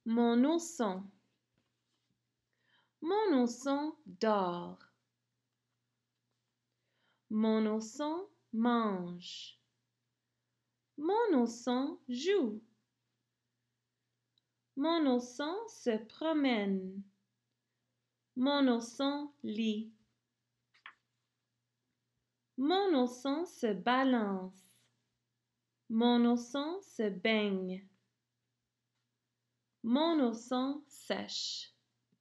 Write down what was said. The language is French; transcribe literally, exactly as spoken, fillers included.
Mon ourson. Mon ourson dort. Mon ourson mange. Mon ourson joue. Mon ourson se promène. Mon ourson lit. Mon ourson se balance. Mon ourson se baigne. Mon ourson sèche.